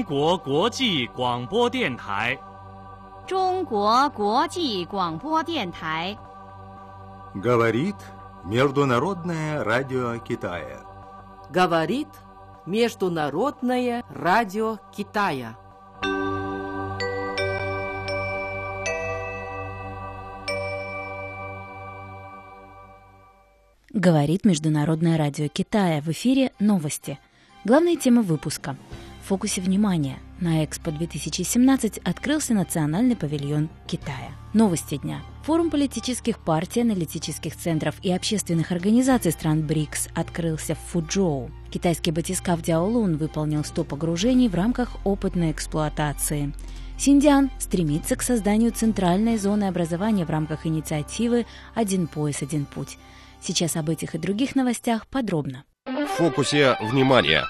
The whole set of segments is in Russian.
国国际广播电台。 中国国际广播电台。 Говорит Международное радио Китая. Говорит Международное радио Китая. Говорит Международное радио Китая. В эфире новости. Главная тема выпуска. В фокусе внимания. На Экспо 2017 открылся национальный павильон Китая. Новости дня. Форум политических партий, аналитических центров и общественных организаций стран БРИКС открылся в Фучжоу. Китайский батискаф Дяолун выполнил 100 погружений в рамках опытной эксплуатации. Синьцзян стремится к созданию центральной зоны образования в рамках инициативы «Один пояс, один путь». Сейчас об этих и других новостях подробно. В фокусе внимания.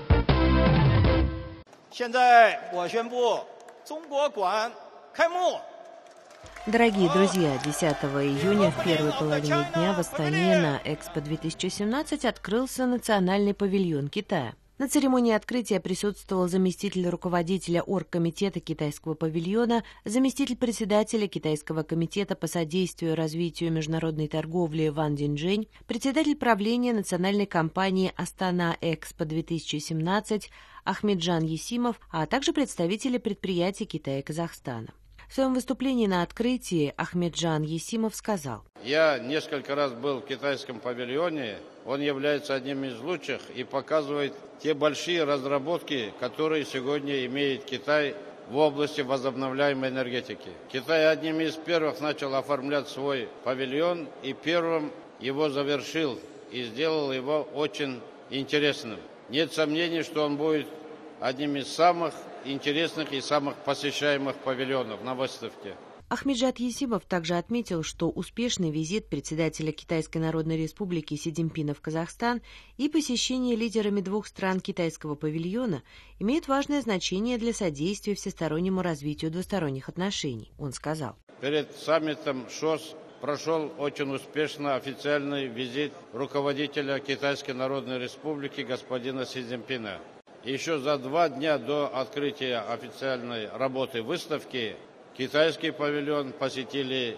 Дорогие друзья, 10 июня в первой половине дня в Астане на Экспо 2017 открылся национальный павильон Китая. На церемонии открытия присутствовал заместитель руководителя оргкомитета китайского павильона, заместитель председателя Китайского комитета по содействию и развитию международной торговли Ван Динчжэнь, председатель правления национальной компании «Астана Экспо-2017» Ахмеджан Есимов, а также представители предприятий Китая и Казахстана. В своем выступлении на открытии Ахмеджан Есимов сказал: «Я несколько раз был в китайском павильоне. Он является одним из лучших и показывает те большие разработки, которые сегодня имеет Китай в области возобновляемой энергетики. Китай одним из первых начал оформлять свой павильон и первым его завершил и сделал его очень интересным. Нет сомнений, что он будет одним из самых интересных и самых посещаемых павильонов на выставке». Ахмеджан Есимов также отметил, что успешный визит председателя Китайской Народной Республики Си Цзиньпина в Казахстан и посещение лидерами двух стран китайского павильона имеют важное значение для содействия всестороннему развитию двусторонних отношений. Он сказал: «Перед саммитом ШОС прошел очень успешно официальный визит руководителя Китайской Народной Республики господина Си Цзиньпина. Еще за 2 дня до открытия официальной работы выставки китайский павильон посетили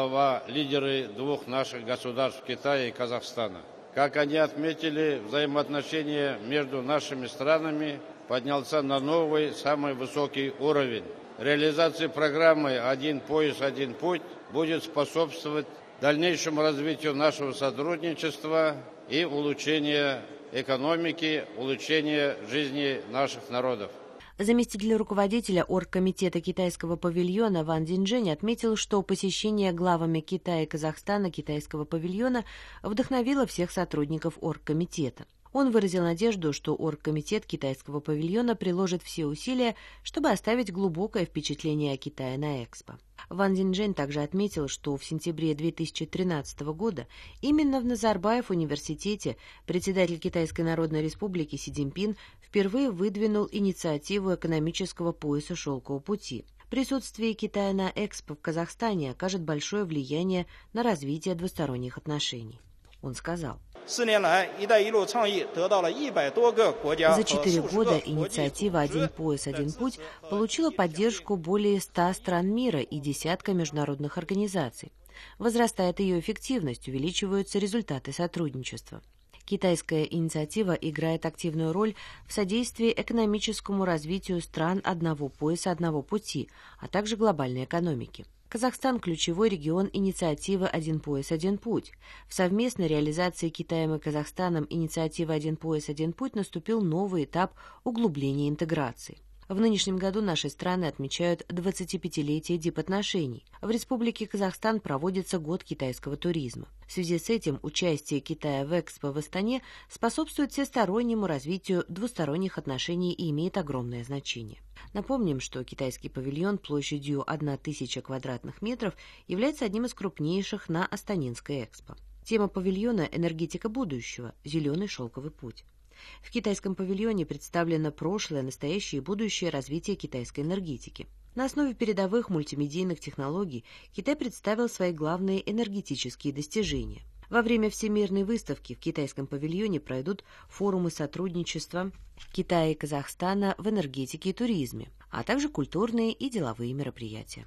лидеры двух наших государств, Китая и Казахстана. Как они отметили, взаимоотношения между нашими странами поднялся на новый, самый высокий уровень. Реализация программы «Один пояс, один путь» будет способствовать дальнейшему развитию нашего сотрудничества и улучшению экономики, улучшения жизни наших народов». Заместитель руководителя оргкомитета китайского павильона Ван Динчжэнь отметил, что посещение главами Китая и Казахстана китайского павильона вдохновило всех сотрудников оргкомитета. Он выразил надежду, что оргкомитет китайского павильона приложит все усилия, чтобы оставить глубокое впечатление о Китае на Экспо. Ван Динчжэнь также отметил, что в сентябре 2013 года именно в Назарбаев университете председатель Китайской Народной Республики Си Цзиньпин впервые выдвинул инициативу экономического пояса «Шелкового пути». Присутствие Китая на Экспо в Казахстане окажет большое влияние на развитие двусторонних отношений. Он сказал: «За 4 года инициатива «Один пояс, один путь» получила поддержку более 100 стран мира и десятка международных организаций. Возрастает ее эффективность, увеличиваются результаты сотрудничества. Китайская инициатива играет активную роль в содействии экономическому развитию стран одного пояса, одного пути, а также глобальной экономики. Казахстан – ключевой регион инициативы «Один пояс, один путь». В совместной реализации Китаем и Казахстаном инициативы «Один пояс, один путь» наступил новый этап углубления интеграции. В нынешнем году наши страны отмечают 25-летие дипотношений. В Республике Казахстан проводится год китайского туризма. В связи с этим участие Китая в Экспо в Астане способствует всестороннему развитию двусторонних отношений и имеет огромное значение. Напомним, что китайский павильон площадью 1000 квадратных метров является одним из крупнейших на Астанинской Экспо. Тема павильона – энергетика будущего, зеленый шелковый путь. В китайском павильоне представлено прошлое, настоящее и будущее развитие китайской энергетики. На основе передовых мультимедийных технологий Китай представил свои главные энергетические достижения. Во время Всемирной выставки в китайском павильоне пройдут форумы сотрудничества Китая и Казахстана в энергетике и туризме, а также культурные и деловые мероприятия.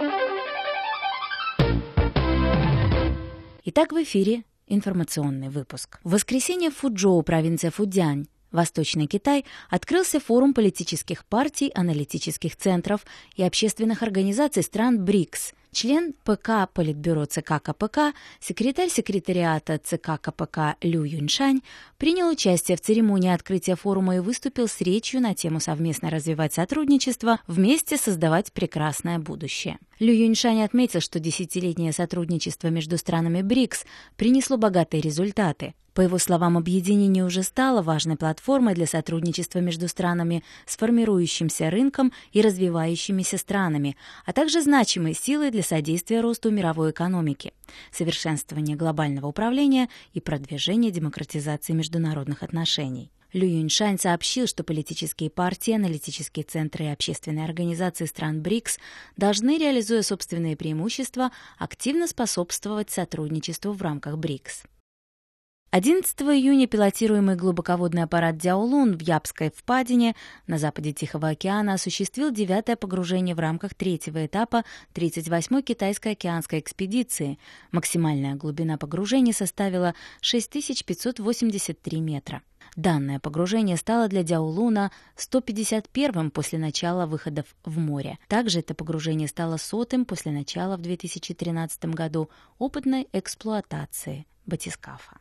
Итак, в эфире информационный выпуск. В воскресенье в Фучжоу, провинция Фудзянь, Восточный Китай, открылся форум политических партий, аналитических центров и общественных организаций стран БРИКС. Член ПК Политбюро ЦК КПК, секретарь секретариата ЦК КПК Лю Юньшань принял участие в церемонии открытия форума и выступил с речью на тему «Совместно развивать сотрудничество, вместе создавать прекрасное будущее». Лю Юньшань отметил, что десятилетнее сотрудничество между странами БРИКС принесло богатые результаты. По его словам, объединение уже стало важной платформой для сотрудничества между странами с формирующимся рынком и развивающимися странами, а также значимой силой для содействия росту мировой экономики, совершенствования глобального управления и продвижения демократизации международных отношений. Лю Юньшань сообщил, что политические партии, аналитические центры и общественные организации стран БРИКС должны, реализуя собственные преимущества, активно способствовать сотрудничеству в рамках БРИКС. 11 июня пилотируемый глубоководный аппарат «Дяолун» в Япской впадине на западе Тихого океана осуществил 9-е погружение в рамках 3-го этапа 38-й китайской океанской экспедиции. Максимальная глубина погружения составила 6583 метра. Данное погружение стало для «Дяолуна» 151-м после начала выходов в море. Также это погружение стало 100-м после начала в 2013 году опытной эксплуатации батискафа.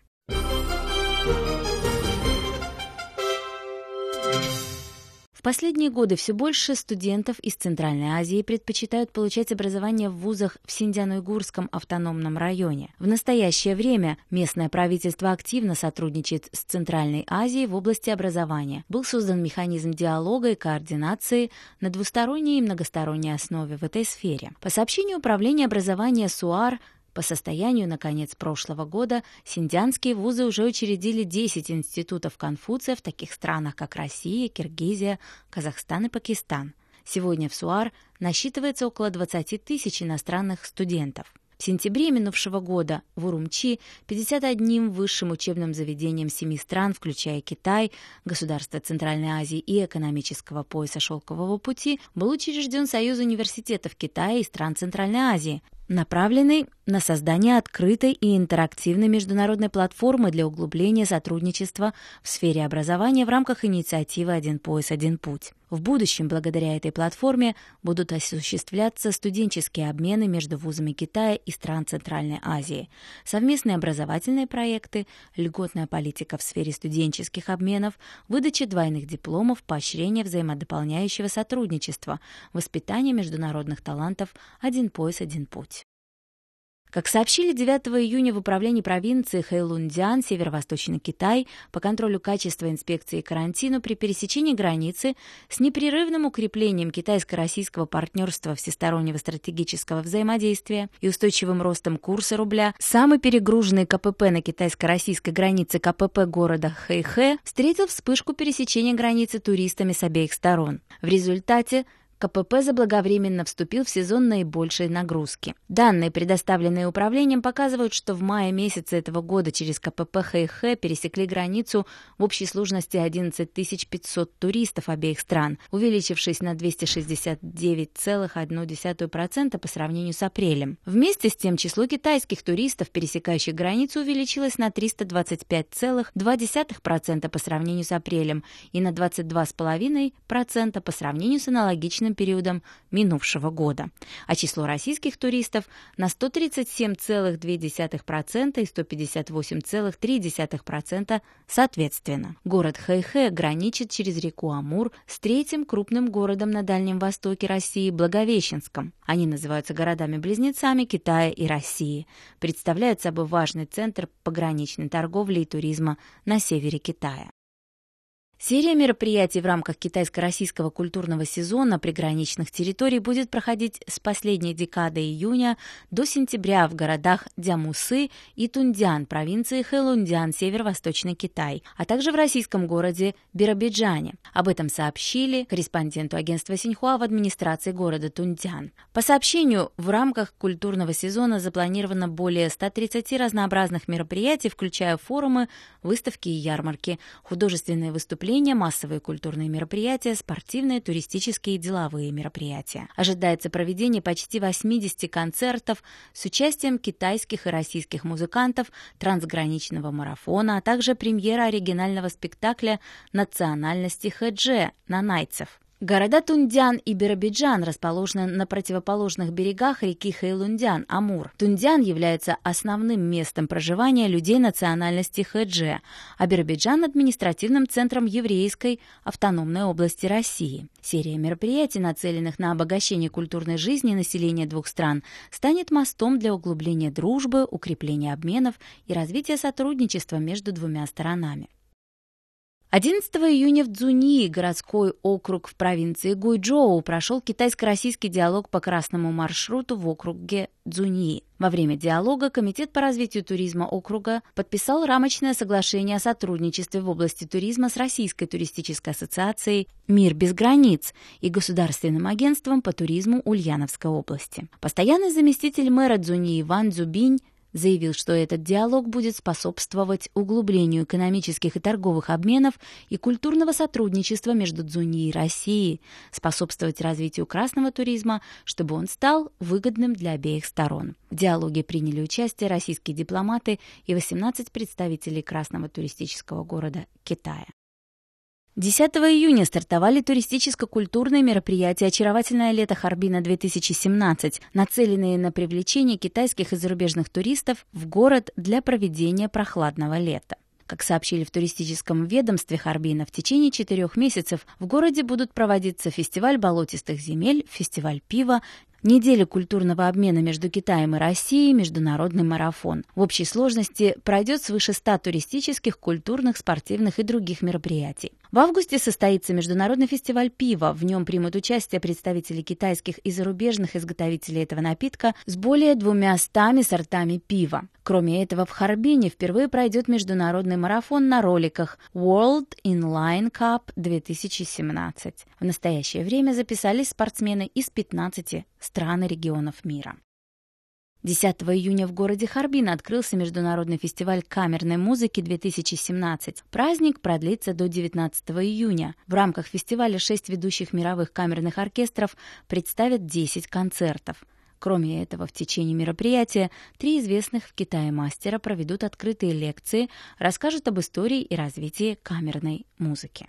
В последние годы все больше студентов из Центральной Азии предпочитают получать образование в вузах в Синьцзян-Уйгурском автономном районе. В настоящее время местное правительство активно сотрудничает с Центральной Азией в области образования. Был создан механизм диалога и координации на двусторонней и многосторонней основе в этой сфере. По сообщению Управления образования СУАР, по состоянию на конец прошлого года синьцзянские вузы уже учредили 10 институтов Конфуция в таких странах, как Россия, Киргизия, Казахстан и Пакистан. Сегодня в СУАР насчитывается около 20 тысяч иностранных студентов. В сентябре минувшего года в Урумчи 51 высшим учебным заведениям 7 стран, включая Китай, государства Центральной Азии и экономического пояса Шелкового пути, был учрежден Союз университетов Китая и стран Центральной Азии, направленный на создание открытой и интерактивной международной платформы для углубления сотрудничества в сфере образования в рамках инициативы «Один пояс, один путь». В будущем, благодаря этой платформе, будут осуществляться студенческие обмены между вузами Китая и стран Центральной Азии, совместные образовательные проекты, льготная политика в сфере студенческих обменов, выдача двойных дипломов, поощрение взаимодополняющего сотрудничества, воспитание международных талантов «Один пояс, один путь». Как сообщили 9 июня в управлении провинции Хэйлунцзян, северо-восточный Китай, по контролю качества, инспекции и карантину при пересечении границы с непрерывным укреплением китайско-российского партнерства, всестороннего стратегического взаимодействия и устойчивым ростом курса рубля, самый перегруженный КПП на китайско-российской границе КПП города Хэйхэ встретил вспышку пересечения границы туристами с обеих сторон. В результате КПП заблаговременно вступил в сезон наибольшей нагрузки. Данные, предоставленные управлением, показывают, что в мае месяце этого года через КПП Хэйхэ пересекли границу в общей сложности 11 500 туристов обеих стран, увеличившись на 269,1% по сравнению с апрелем. Вместе с тем число китайских туристов, пересекающих границу, увеличилось на 325,2% по сравнению с апрелем и на 22,5% по сравнению с аналогичным периодом минувшего года, а число российских туристов на 137,2% и 158,3% соответственно. Город Хэйхэ граничит через реку Амур с третьим крупным городом на Дальнем Востоке России Благовещенском. Они называются городами-близнецами Китая и России, представляют собой важный центр пограничной торговли и туризма на севере Китая. Серия мероприятий в рамках китайско-российского культурного сезона приграничных территорий будет проходить с последней декады июня до сентября в городах Дзямусы и Тундян, провинции Хэлунцзян, северо-восточный Китай, а также в российском городе Биробиджане. Об этом сообщили корреспонденту агентства Синьхуа в администрации города Тундян. По сообщению, в рамках культурного сезона запланировано более 130 разнообразных мероприятий, включая форумы, выставки и ярмарки, художественные выступления, массовые культурные мероприятия, спортивные, туристические и деловые мероприятия. Ожидается проведение почти 80 концертов с участием китайских и российских музыкантов, трансграничного марафона, а также премьера оригинального спектакля национальности хэдже нанайцев. Города Тундян и Биробиджан расположены на противоположных берегах реки Хэлунцзян, Амур. Тундян является основным местом проживания людей национальности хэдже, а Биробиджан – административным центром еврейской автономной области России. Серия мероприятий, нацеленных на обогащение культурной жизни населения двух стран, станет мостом для углубления дружбы, укрепления обменов и развития сотрудничества между двумя сторонами. 11 июня в Цзуньи, городской округ в провинции Гуйчжоу, прошел китайско-российский диалог по красному маршруту в округе Цзуньи. Во время диалога Комитет по развитию туризма округа подписал рамочное соглашение о сотрудничестве в области туризма с Российской туристической ассоциацией «Мир без границ» и Государственным агентством по туризму Ульяновской области. Постоянный заместитель мэра Цзуньи Ван Цзюбинь заявил, что этот диалог будет способствовать углублению экономических и торговых обменов и культурного сотрудничества между Цзуньи и Россией, способствовать развитию красного туризма, чтобы он стал выгодным для обеих сторон. В диалоге приняли участие российские дипломаты и 18 представителей красного туристического города Китая. 10 июня стартовали туристическо-культурные мероприятия «Очаровательное лето Харбина-2017», нацеленные на привлечение китайских и зарубежных туристов в город для проведения прохладного лета. Как сообщили в туристическом ведомстве Харбина, в течение 4 месяцев в городе будут проводиться фестиваль болотистых земель, фестиваль пива, неделя культурного обмена между Китаем и Россией, международный марафон. В общей сложности пройдет свыше 100 туристических, культурных, спортивных и других мероприятий. В августе состоится международный фестиваль пива. В нем примут участие представители китайских и зарубежных изготовителей этого напитка с более 200 сортами пива. Кроме этого, в Харбине впервые пройдет международный марафон на роликах World Inline Cup 2017. В настоящее время записались спортсмены из 15 стран и регионов мира. 10 июня в городе Харбин открылся международный фестиваль камерной музыки 2017. Праздник продлится до 19 июня. В рамках фестиваля 6 ведущих мировых камерных оркестров представят 10 концертов. Кроме этого, в течение мероприятия 3 известных в Китае мастера проведут открытые лекции, расскажут об истории и развитии камерной музыки.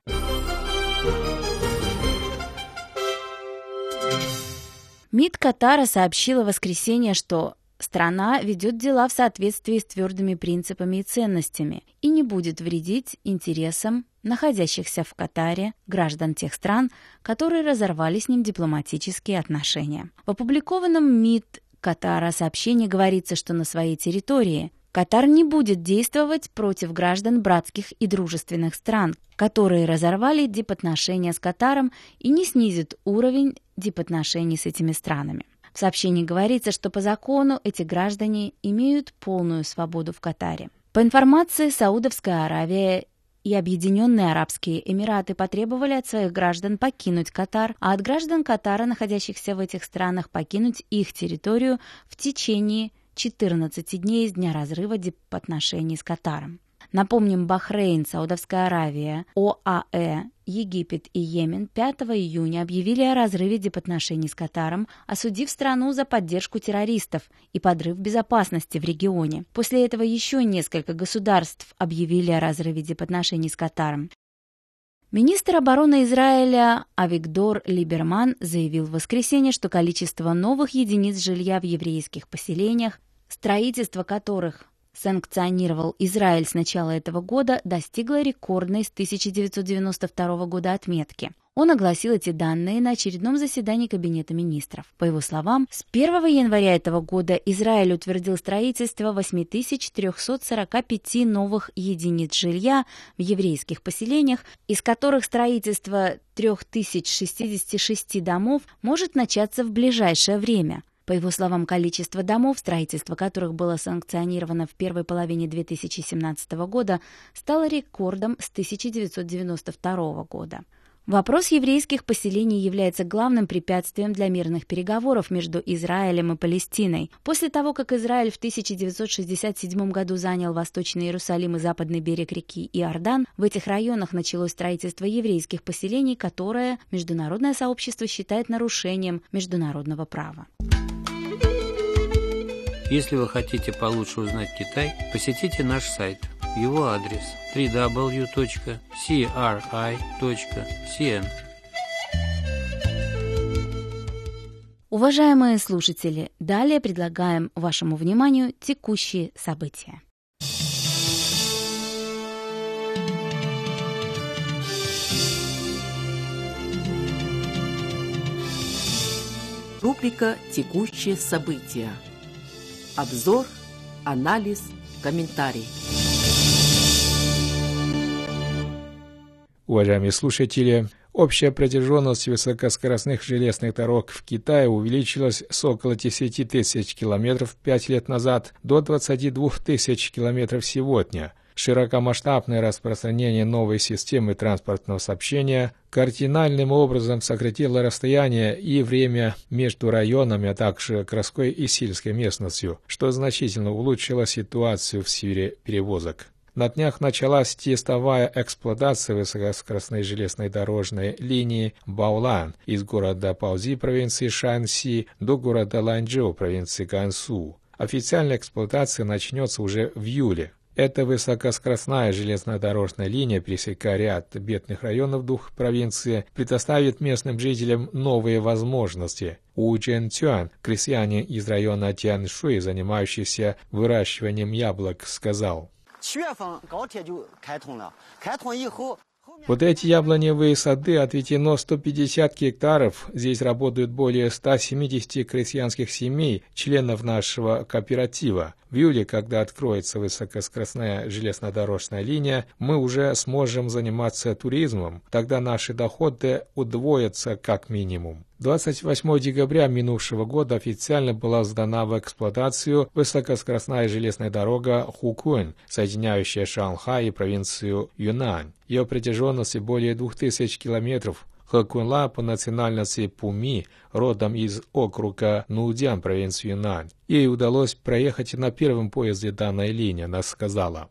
МИД Катара сообщила в воскресенье, что страна ведет дела в соответствии с твердыми принципами и ценностями и не будет вредить интересам находящихся в Катаре граждан тех стран, которые разорвали с ним дипломатические отношения. В опубликованном МИД Катара сообщении говорится, что на своей территории Катар не будет действовать против граждан братских и дружественных стран, которые разорвали дипотношения с Катаром, и не снизит уровень дипотношений с этими странами. В сообщении говорится, что по закону эти граждане имеют полную свободу в Катаре. По информации, Саудовская Аравия и Объединенные Арабские Эмираты потребовали от своих граждан покинуть Катар, а от граждан Катара, находящихся в этих странах, покинуть их территорию в течение 14 дней с дня разрыва дипотношений с Катаром. Напомним, Бахрейн, Саудовская Аравия, ОАЭ, Египет и Йемен 5 июня объявили о разрыве дипотношений с Катаром, осудив страну за поддержку террористов и подрыв безопасности в регионе. После этого еще несколько государств объявили о разрыве дипотношений с Катаром. Министр обороны Израиля Авигдор Либерман заявил в воскресенье, что количество новых единиц жилья в еврейских поселениях, строительство которых санкционировал Израиль с начала этого года, достигла рекордной с 1992 года отметки. Он огласил эти данные на очередном заседании Кабинета министров. По его словам, с 1 января этого года Израиль утвердил строительство 8345 новых единиц жилья в еврейских поселениях, из которых строительство 3066 домов может начаться в ближайшее время. По его словам, количество домов, строительство которых было санкционировано в первой половине 2017 года, стало рекордом с 1992 года. Вопрос еврейских поселений является главным препятствием для мирных переговоров между Израилем и Палестиной. После того, как Израиль в 1967 году занял Восточный Иерусалим и западный берег реки Иордан, в этих районах началось строительство еврейских поселений, которое международное сообщество считает нарушением международного права. Если вы хотите получше узнать Китай, посетите наш сайт. Его адрес www.cri.cn. Уважаемые слушатели, далее предлагаем вашему вниманию текущие события. Рубрика «Текущие события». Обзор, анализ, комментарий. Уважаемые слушатели, общая протяженность высокоскоростных железных дорог в Китае увеличилась с около 10 тысяч километров 5 лет назад до 22 тысяч километров сегодня. Широкомасштабное распространение новой системы транспортного сообщения кардинальным образом сократило расстояние и время между районами, а также городской и сельской местностью, что значительно улучшило ситуацию в сфере перевозок. На днях началась тестовая эксплуатация высокоскоростной железной дорожной линии Баолан из города Паози провинции Шанси до города Ланчжоу провинции Гансу. Официальная эксплуатация начнется уже в июле. Эта высокоскоростная железнодорожная линия, пересекая ряд бедных районов двух провинций, предоставит местным жителям новые возможности. У Чжэн Цюань, крестьянин из района Тяньшуй, занимающийся выращиванием яблок, сказал: «Вот эти яблоневые сады отведено 150 гектаров. Здесь работают более 170 крестьянских семей, членов нашего кооператива. В июле, когда откроется высокоскоростная железнодорожная линия, мы уже сможем заниматься туризмом. Тогда наши доходы удвоятся как минимум». 28 декабря минувшего года официально была сдана в эксплуатацию высокоскоростная железная дорога Хукунь, соединяющая Шанхай и провинцию Юннань. Ее протяженность более 2000 километров. Хэкунла по национальности Пуми, родом из округа Нудян, провинции Юннань. Ей удалось проехать на первом поезде данной линии, она сказала: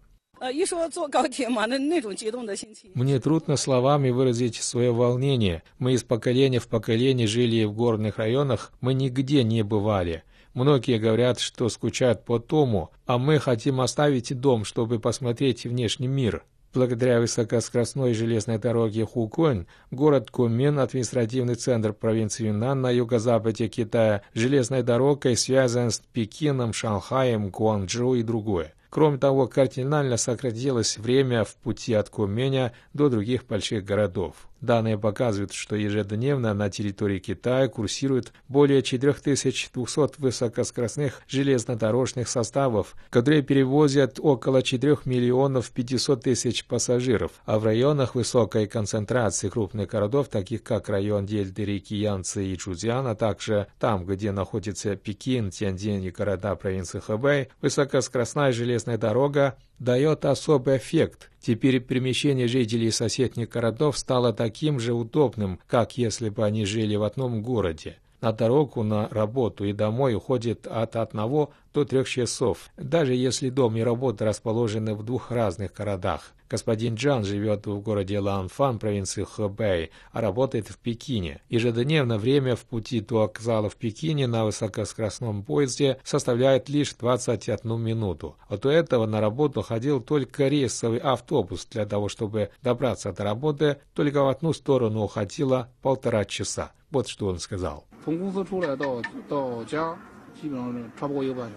«Мне трудно словами выразить свое волнение. Мы из поколения в поколение жили в горных районах, мы нигде не бывали. Многие говорят, что скучают по дому, а мы хотим оставить дом, чтобы посмотреть внешний мир». Благодаря высокоскоростной железной дороге Хукунь, город Куньмин, административный центр провинции Юннань на юго-западе Китая, железной дорогой связан с Пекином, Шанхаем, Гуанчжоу и другое. Кроме того, кардинально сократилось время в пути от Куньминя до других больших городов. Данные показывают, что ежедневно на территории Китая курсирует более 4200 высокоскоростных железнодорожных составов, которые перевозят около 4 миллионов 500 тысяч пассажиров, а в районах высокой концентрации крупных городов, таких как район дельты реки Янцзы и Чжуцзян, а также там, где находится Пекин, Тяньцзинь и города провинции Хэбэй, высокоскоростная железная дорога дает особый эффект. Теперь перемещение жителей соседних городов стало таким же удобным, как если бы они жили в одном городе. На дорогу, на работу и домой уходит от 1 до 3 часов, даже если дом и работа расположены в двух разных городах. Господин Джан живет в городе Ланфан, провинции Хэбэй, а работает в Пекине. Ежедневно время в пути до вокзала в Пекине на высокоскоростном поезде составляет лишь 21 минуту. А до этого на работу ходил только рейсовый автобус. Для того, чтобы добраться до работы, только в одну сторону уходило 1,5 часа. Вот что он сказал.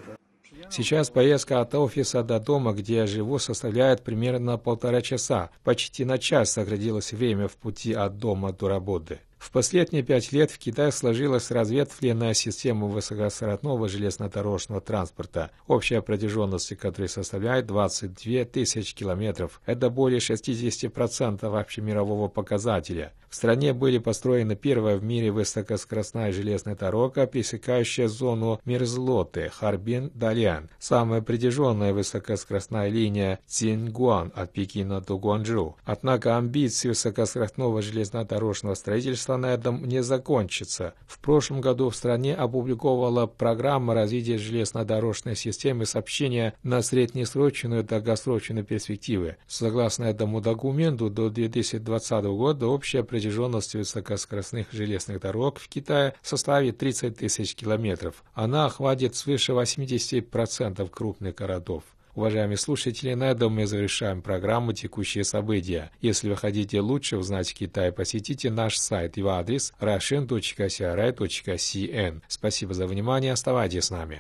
Сейчас поездка от офиса до дома, где я живу, составляет примерно 1,5 часа. Почти на час сократилось время в пути от дома до работы. В последние 5 лет в Китае сложилась разветвленная система высокоскоростного железнодорожного транспорта, общая протяженность которой составляет 22 тысячи километров. Это более 60% общемирового показателя. В стране были построены первая в мире высокоскоростная железная дорога, пересекающая зону мерзлоты Харбин-Далян, самая протяженная высокоскоростная линия Цзиньгуан от Пекина до Гуанчжоу. Однако амбиции высокоскоростного железнодорожного строительства на этом не закончится. В прошлом году в стране опубликовала программа развития железнодорожной системы сообщения на среднесрочную и долгосрочную перспективы. Согласно этому документу, до 2020 года общая протяженность высокоскоростных железных дорог в Китае составит 30 тысяч километров. Она охватит свыше 80% крупных городов. Уважаемые слушатели, на этом мы завершаем программу «Текущие события». Если вы хотите лучше узнать Китай, посетите наш сайт. Его адрес russian.cri.cn. Спасибо за внимание. Оставайтесь с нами.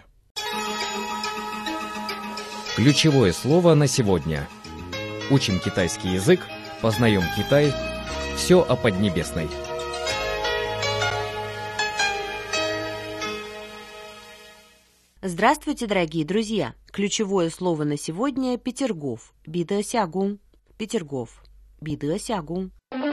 Ключевое слово на сегодня. Учим китайский язык, познаем Китай. Все о Поднебесной. Здравствуйте, дорогие друзья! Ключевое слово на сегодня – Петергоф. Бидэ-сягун. Петергоф. Бидэ-сягун.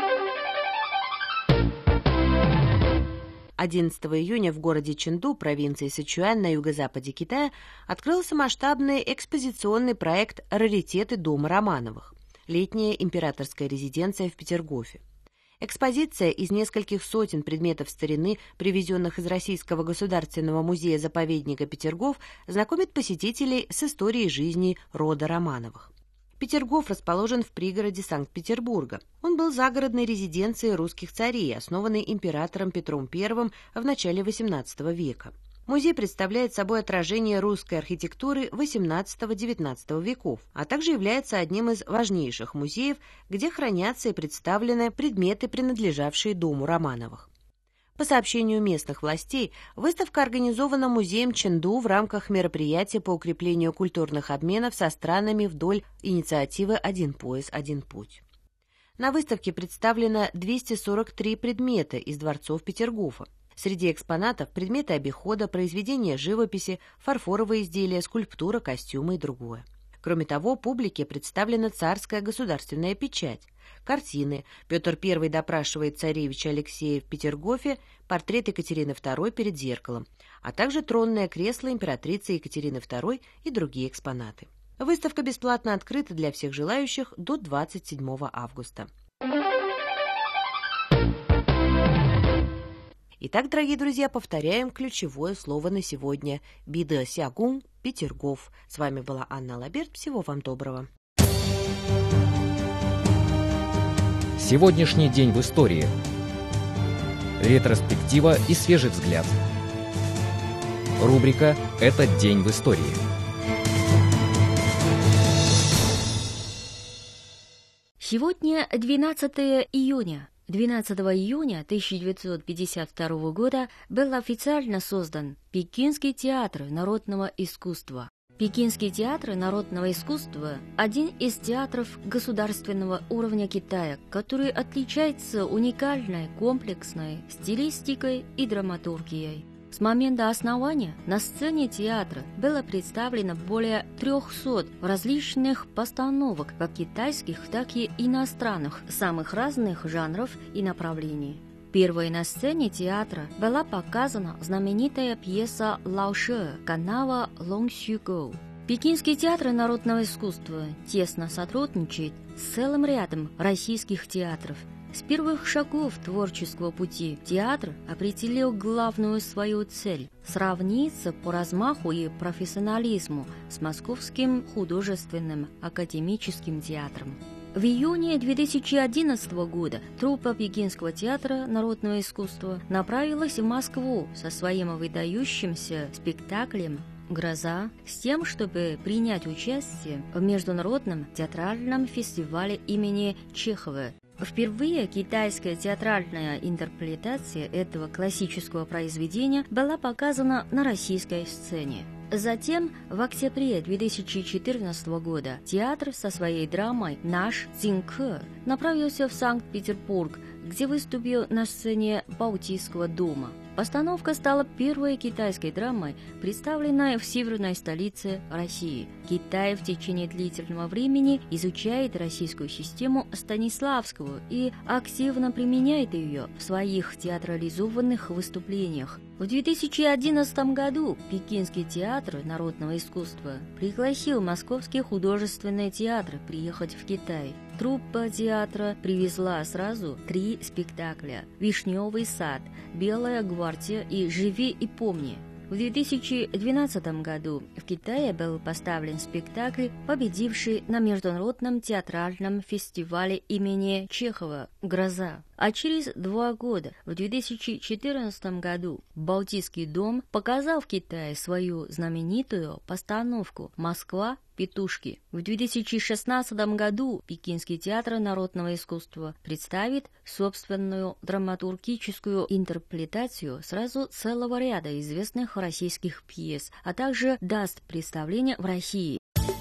11 июня в городе Чэнду, провинции Сычуань на юго-западе Китая, открылся масштабный экспозиционный проект «Раритеты дома Романовых» – летняя императорская резиденция в Петергофе. Экспозиция из нескольких сотен предметов старины, привезенных из Российского государственного музея-заповедника Петергоф, знакомит посетителей с историей жизни рода Романовых. Петергоф расположен в пригороде Санкт-Петербурга. Он был загородной резиденцией русских царей, основанной императором Петром I в начале XVIII века. Музей представляет собой отражение русской архитектуры XVIII-XIX веков, а также является одним из важнейших музеев, где хранятся и представлены предметы, принадлежавшие дому Романовых. По сообщению местных властей, выставка организована музеем Чэнду в рамках мероприятия по укреплению культурных обменов со странами вдоль инициативы «Один пояс, один путь». На выставке представлено 243 предмета из дворцов Петергофа. Среди экспонатов предметы обихода, произведения живописи, фарфоровые изделия, скульптура, костюмы и другое. Кроме того, публике представлена царская государственная печать, картины «Петр I допрашивает царевича Алексея в Петергофе», портрет Екатерины II перед зеркалом, а также тронное кресло императрицы Екатерины II и другие экспонаты. Выставка бесплатно открыта для всех желающих до 27 августа. Итак, дорогие друзья, повторяем ключевое слово на сегодня. Бидэ-сягун, Петергоф. С вами была Анна Лаберт. Всего вам доброго. Сегодняшний день в истории. Ретроспектива и свежий взгляд. Рубрика «Этот день в истории». Сегодня 12 июня. 12 июня 1952 года был официально создан Пекинский театр народного искусства. Пекинский театр народного искусства – один из театров государственного уровня Китая, который отличается уникальной комплексной стилистикой и драматургией. С момента основания на сцене театра было представлено более 300 различных постановок, как китайских, так и иностранных, самых разных жанров и направлений. Первой на сцене театра была показана знаменитая пьеса «Лао Ше» канала «Лонг Сю Гоу». Пекинский театр народного искусства тесно сотрудничает с целым рядом российских театров. С первых шагов творческого пути театр определил главную свою цель – сравниться по размаху и профессионализму с Московским художественным академическим театром. В июне 2011 года труппа Пекинского театра народного искусства направилась в Москву со своим выдающимся спектаклем «Гроза» с тем, чтобы принять участие в международном театральном фестивале имени Чехова. Впервые китайская театральная интерпретация этого классического произведения была показана на российской сцене. Затем, в октябре 2014 года, театр со своей драмой «Наш Цзиньке» направился в Санкт-Петербург, где выступил на сцене Балтийского дома. Постановка стала первой китайской драмой, представленной в северной столице России. Китай в течение длительного времени изучает российскую систему Станиславского и активно применяет ее в своих театрализованных выступлениях. В 2011 году Пекинский театр народного искусства пригласил Московский художественный театр приехать в Китай. Труппа театра привезла сразу 3 спектакля: «Вишневый сад», «Белая гвардия» и «Живи и помни». В 2012 году в Китае был поставлен спектакль, победивший на Международном театральном фестивале имени Чехова «Гроза». А через 2 года, в 2014 году, Балтийский дом показал в Китае свою знаменитую постановку «Москва. Петушки». В 2016 году Пекинский театр народного искусства представит собственную драматургическую интерпретацию сразу целого ряда известных российских пьес, а также даст представление в России.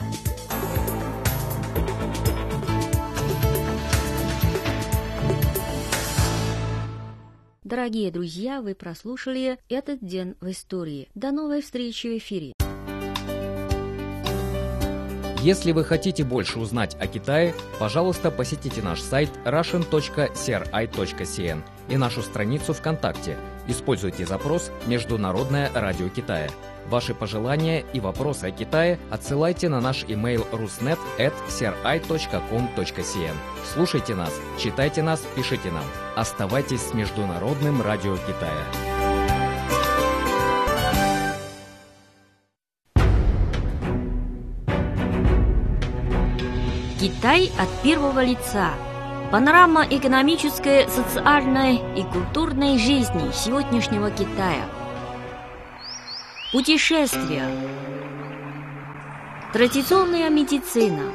Дорогие друзья, вы прослушали «Этот день в истории». До новой встречи в эфире. Если вы хотите больше узнать о Китае, пожалуйста, посетите наш сайт russian.cri.cn и нашу страницу ВКонтакте. Используйте запрос «Международное радио Китая». Ваши пожелания и вопросы о Китае отсылайте на наш email rusnet@cri.com.cn. Слушайте нас, читайте нас, пишите нам. Оставайтесь с Международным радио Китая. Китай от первого лица. Панорама экономической, социальной и культурной жизни сегодняшнего Китая. Путешествия. Традиционная медицина.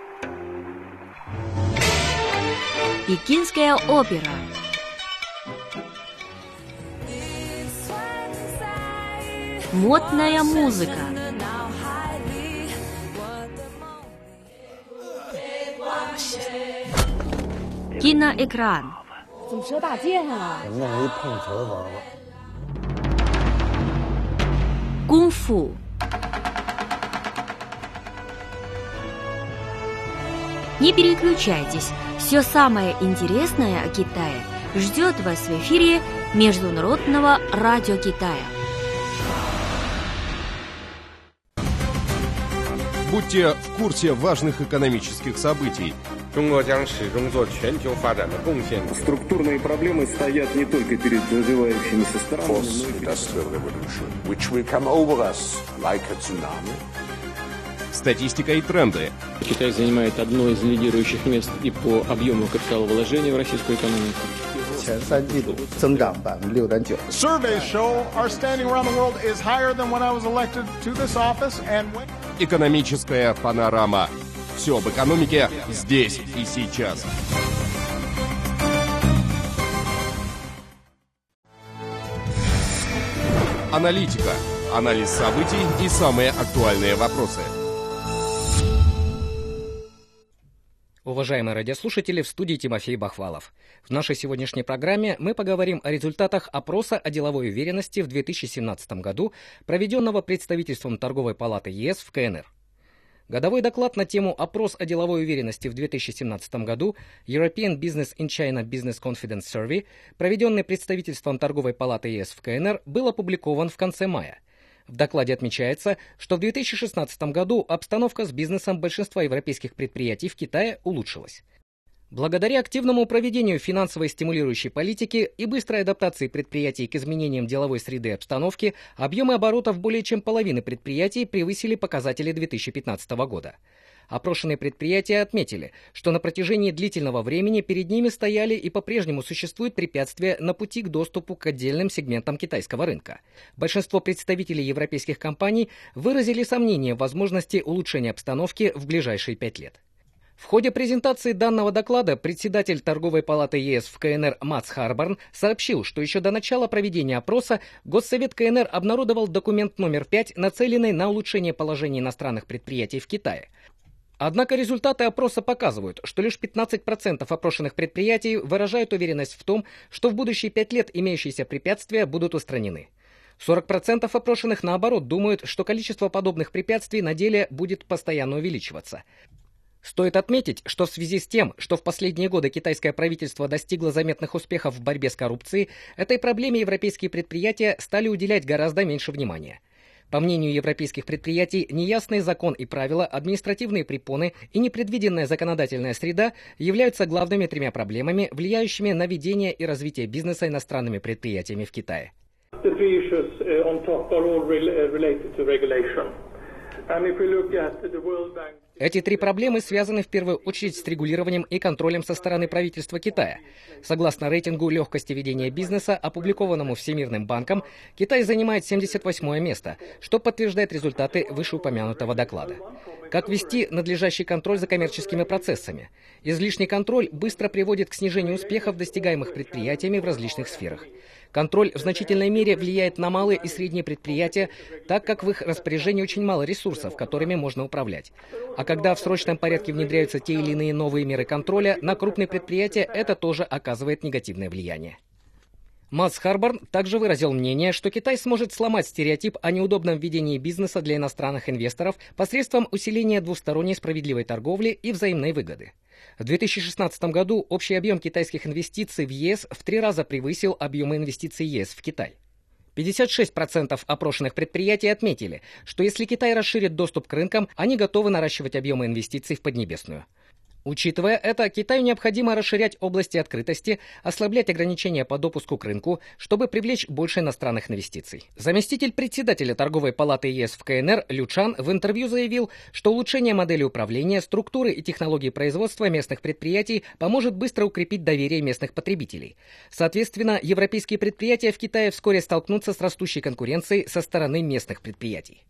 Пекинская опера. Модная музыка. Киноэкран. Кунг-фу. Не переключайтесь, все самое интересное о Китае ждет вас в эфире Международного радио Китая. Будьте в курсе важных экономических событий. Структурные проблемы стоят не только перед развивающимися странами, Статистика и тренды. Китай занимает одно из лидирующих мест и по объему капиталовложения в российскую экономику. Surveys show our standing around the world is higher than when I was elected to this office and when... Экономическая панорама. Все об экономике здесь и сейчас. Аналитика. Анализ событий и самые актуальные вопросы. Уважаемые радиослушатели, в студии Тимофей Бахвалов. В нашей сегодняшней программе мы поговорим о результатах опроса о деловой уверенности в 2017 году, проведенного представительством Торговой палаты ЕС в КНР. Годовой доклад на тему «Опрос о деловой уверенности в 2017 году» European Business in China Business Confidence Survey, проведенный представительством Торговой палаты ЕС в КНР, был опубликован в конце мая. В докладе отмечается, что в 2016 году обстановка с бизнесом большинства европейских предприятий в Китае улучшилась. Благодаря активному проведению финансовой стимулирующей политики и быстрой адаптации предприятий к изменениям деловой среды и обстановки, объемы оборотов более чем половины предприятий превысили показатели 2015 года. Опрошенные предприятия отметили, что на протяжении длительного времени перед ними стояли и по-прежнему существуют препятствия на пути к доступу к отдельным сегментам китайского рынка. Большинство представителей европейских компаний выразили сомнения в возможности улучшения обстановки в ближайшие 5 лет. В ходе презентации данного доклада председатель Торговой палаты ЕС в КНР Матс Харборн сообщил, что еще до начала проведения опроса Госсовет КНР обнародовал документ номер 5, нацеленный на улучшение положения иностранных предприятий в Китае. Однако результаты опроса показывают, что лишь 15% опрошенных предприятий выражают уверенность в том, что в будущие 5 лет имеющиеся препятствия будут устранены. 40% опрошенных, наоборот, думают, что количество подобных препятствий на деле будет постоянно увеличиваться. Стоит отметить, что в связи с тем, что в последние годы китайское правительство достигло заметных успехов в борьбе с коррупцией, этой проблеме европейские предприятия стали уделять гораздо меньше внимания. По мнению европейских предприятий, неясный закон и правила, административные препоны и непредвиденная законодательная среда являются главными 3 проблемами, влияющими на ведение и развитие бизнеса иностранными предприятиями в Китае. Эти 3 проблемы связаны в первую очередь с регулированием и контролем со стороны правительства Китая. Согласно рейтингу легкости ведения бизнеса, опубликованному Всемирным банком, Китай занимает 78-е место, что подтверждает результаты вышеупомянутого доклада. Как вести надлежащий контроль за коммерческими процессами? Излишний контроль быстро приводит к снижению успехов, достигаемых предприятиями в различных сферах. Контроль в значительной мере влияет на малые и средние предприятия, так как в их распоряжении очень мало ресурсов, которыми можно управлять. А когда в срочном порядке внедряются те или иные новые меры контроля, на крупные предприятия это тоже оказывает негативное влияние. Матс Харборн также выразил мнение, что Китай сможет сломать стереотип о неудобном ведении бизнеса для иностранных инвесторов посредством усиления двусторонней справедливой торговли и взаимной выгоды. В 2016 году общий объем китайских инвестиций в ЕС в 3 раза превысил объемы инвестиций ЕС в Китай. 56% опрошенных предприятий отметили, что если Китай расширит доступ к рынкам, они готовы наращивать объемы инвестиций в Поднебесную. Учитывая это, Китаю необходимо расширять области открытости, ослаблять ограничения по допуску к рынку, чтобы привлечь больше иностранных инвестиций. Заместитель председателя Торговой палаты ЕС в КНР Лю Чан в интервью заявил, что улучшение модели управления, структуры и технологий производства местных предприятий поможет быстро укрепить доверие местных потребителей. Соответственно, европейские предприятия в Китае вскоре столкнутся с растущей конкуренцией со стороны местных предприятий.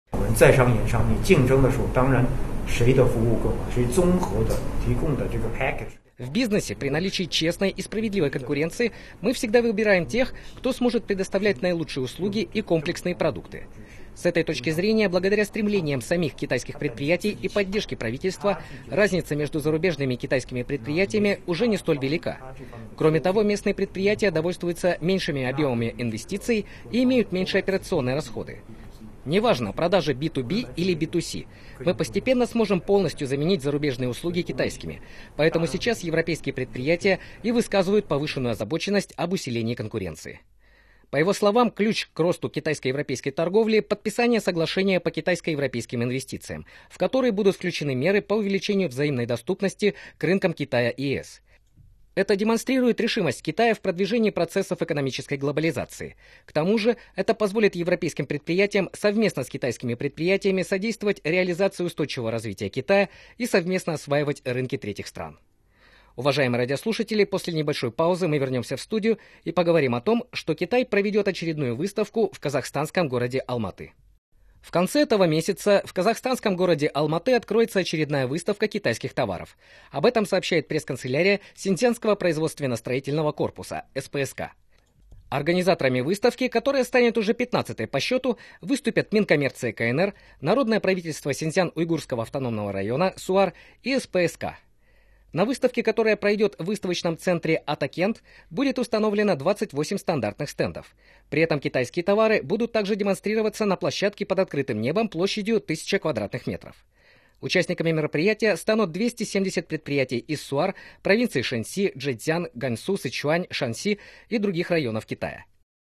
В бизнесе при наличии честной и справедливой конкуренции мы всегда выбираем тех, кто сможет предоставлять наилучшие услуги и комплексные продукты. С этой точки зрения, благодаря стремлениям самих китайских предприятий и поддержке правительства, разница между зарубежными и китайскими предприятиями уже не столь велика. Кроме того, местные предприятия довольствуются меньшими объемами инвестиций и имеют меньшие операционные расходы. Неважно, продажи B2B или B2C, мы постепенно сможем полностью заменить зарубежные услуги китайскими. Поэтому сейчас европейские предприятия и высказывают повышенную озабоченность об усилении конкуренции. По его словам, ключ к росту китайско-европейской торговли – подписание соглашения по китайско-европейским инвестициям, в которые будут включены меры по увеличению взаимной доступности к рынкам Китая и ЕС. Это демонстрирует решимость Китая в продвижении процессов экономической глобализации. К тому же, это позволит европейским предприятиям совместно с китайскими предприятиями содействовать реализации устойчивого развития Китая и совместно осваивать рынки третьих стран. Уважаемые радиослушатели, после небольшой паузы мы вернемся в студию и поговорим о том, что Китай проведет очередную выставку в казахстанском городе Алматы. В конце этого месяца в казахстанском городе Алматы откроется очередная выставка китайских товаров. Об этом сообщает пресс-канцелярия Синьцзянского производственно-строительного корпуса, СПСК. Организаторами выставки, которая станет уже 15-й по счету, выступят Минкоммерции КНР, Народное правительство Синьцзян-Уйгурского автономного района, СУАР и СПСК. На выставке, которая пройдет в выставочном центре Атакент, будет установлено 28 стандартных стендов. При этом китайские товары будут также демонстрироваться на площадке под открытым небом площадью 1000 квадратных метров. Участниками мероприятия станут 270 предприятий из СУАР, провинций Шэньси, Чжэцзян, Ганьсу, Сычуань, Шанси и других районов Китая.